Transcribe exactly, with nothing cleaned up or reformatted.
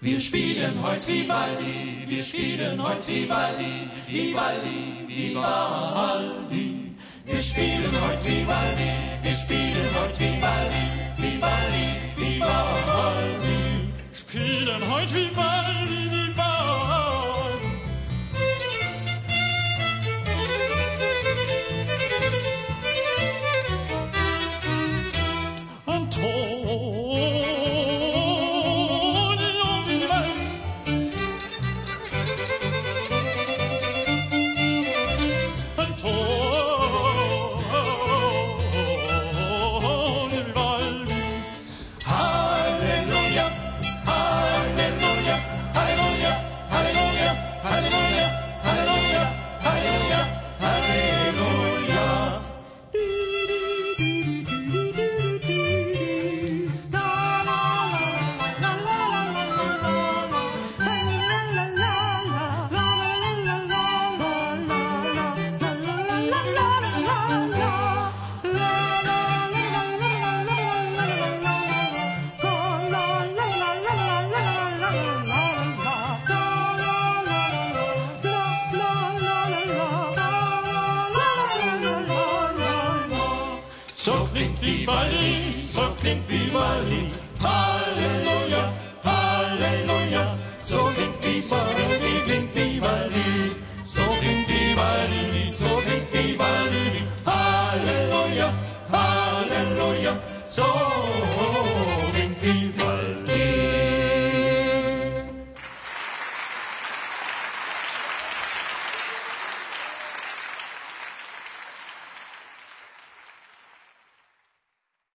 Wir spielen heut Vivaldi, wir spielen heut Vivaldi, Vivaldi, Vivaldi. Wir spielen heut Vivaldi, wir spielen heut Vivaldi, Vivaldi, Vivaldi. Spielen heut Vivaldi, Vivaldi. So klingt Vivaldi, so klingt Vivaldi, Halleluja.